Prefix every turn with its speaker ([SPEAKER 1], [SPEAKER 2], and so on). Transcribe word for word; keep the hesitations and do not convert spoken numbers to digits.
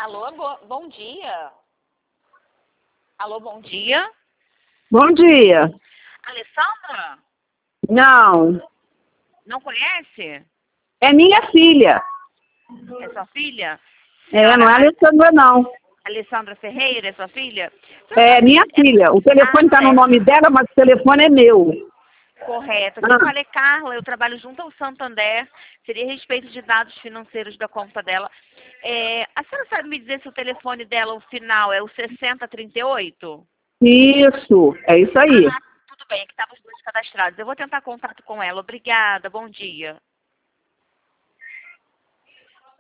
[SPEAKER 1] Alô, bo bom dia. Alô, bom dia.
[SPEAKER 2] Bom dia.
[SPEAKER 1] Alessandra?
[SPEAKER 2] Não,
[SPEAKER 1] Não conhece?
[SPEAKER 2] é minha filha.
[SPEAKER 1] É sua filha?
[SPEAKER 2] É, não é
[SPEAKER 1] Senhora
[SPEAKER 2] Alessandra, não.
[SPEAKER 1] Alessandra Ferreira, é sua filha?
[SPEAKER 2] É minha filha. O telefone está no nome dela, mas o telefone é meu.
[SPEAKER 1] Correto.
[SPEAKER 2] Ah.
[SPEAKER 1] Quem fala é Carla, eu trabalho junto ao Santander. Seria a respeito de dados financeiros da conta dela. É, a senhora sabe me dizer se o telefone dela, o final, é o sessenta trinta e oito?
[SPEAKER 2] Isso, é isso aí.
[SPEAKER 1] Ah, tudo bem, é que estavam os dois cadastrados. Eu vou tentar contato com ela. Obrigada, bom dia.